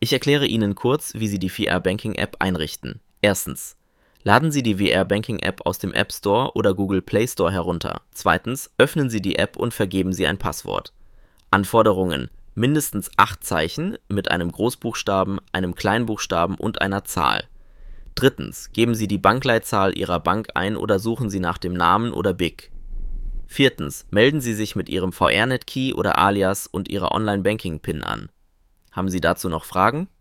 Ich erkläre Ihnen kurz, wie Sie die VR Banking App einrichten. Erstens. Laden Sie die VR Banking App aus dem App Store oder Google Play Store herunter. Zweitens. Öffnen Sie die App und vergeben Sie ein Passwort. Anforderungen: mindestens 8 Zeichen mit einem Großbuchstaben, einem Kleinbuchstaben und einer Zahl. Drittens. Geben Sie die Bankleitzahl Ihrer Bank ein oder suchen Sie nach dem Namen oder BIC. Viertens. Melden Sie sich mit Ihrem VR-Net-Key oder Alias und Ihrer Online-Banking-PIN an. Haben Sie dazu noch Fragen?